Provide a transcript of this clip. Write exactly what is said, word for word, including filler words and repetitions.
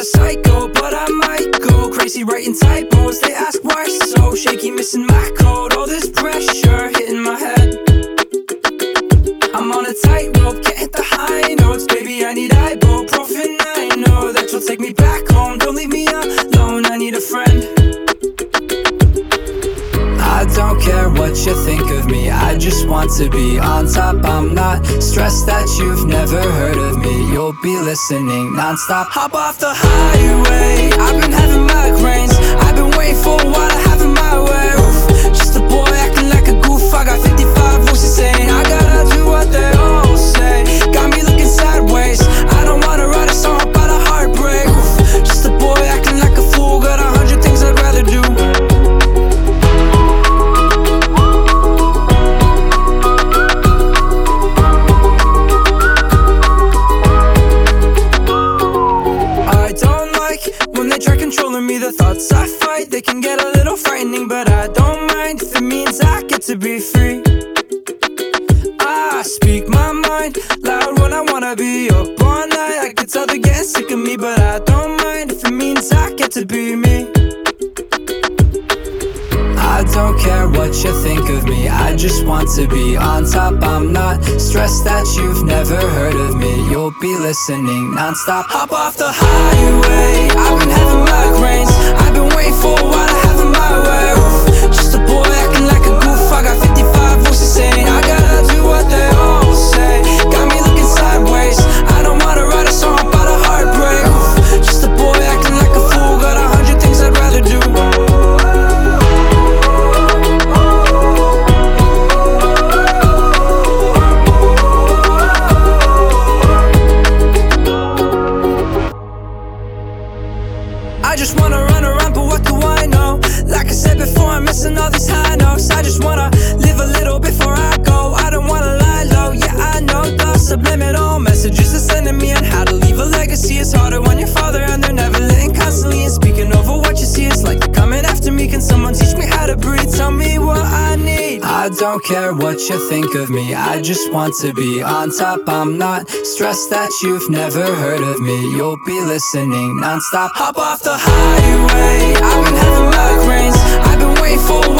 a psycho, but I might go crazy writing typos. They ask why so shaky, missing my code. All this pressure hitting my head. I'm on a tightrope, can't hit the high notes. Baby, I need ibuprofen. I know that you'll take me back home. Don't leave me alone, I need a friend. I don't care what you think of me, I just want to be on top. I'm not stressed that you've never heard of me. You'll be listening non-stop. Hop off the highway, I've been having migraines. I've been waiting for a while to have it my way. Oof, just a boy acting like a goof. I got fifty-five voices saying I gotta do what they all say. Got me looking sideways, I don't wanna write a song about a heartbreak. Oof, just a boy acting like a fool. Got a hundred things I'd rather do. The thoughts I fight, they can get a little frightening, but I don't mind if it means I get to be free. I speak my mind loud when I wanna be up all night. I can tell they're getting sick of me, but I don't mind if it means I get to be me. I don't care what you think of me, I just want to be on top. I'm not stressed that you've never heard of me. You'll be listening non-stop. Hop off the highway, I've been having migraines. I've been waiting for a while to have it my way. Oof, just a boy acting like a goof. I got fifty-five voices saying I gotta do what they all say. Got me looking sideways, I don't wanna write a song about a heartbreak. Oof, just a boy acting like a fool. Got a hundred things I'd rather do. I just wanna run around, but what do I know? Like I said before, I'm missing all these high notes. I just wanna live a little before I go. I don't wanna lie low, yeah I know the subliminal messages they're sending me on how to leave a legacy. It's harder when you're father and they're never letting constantly. And speaking over what you see, it's like they're coming after me. Can someone teach me how to breathe? Tell me what I need. I don't care what you think of me, I just want to be on top. I'm not stressed that you've never heard of me. You'll be listening non-stop. Hop off the highway, I've been having migraines. I've been waiting for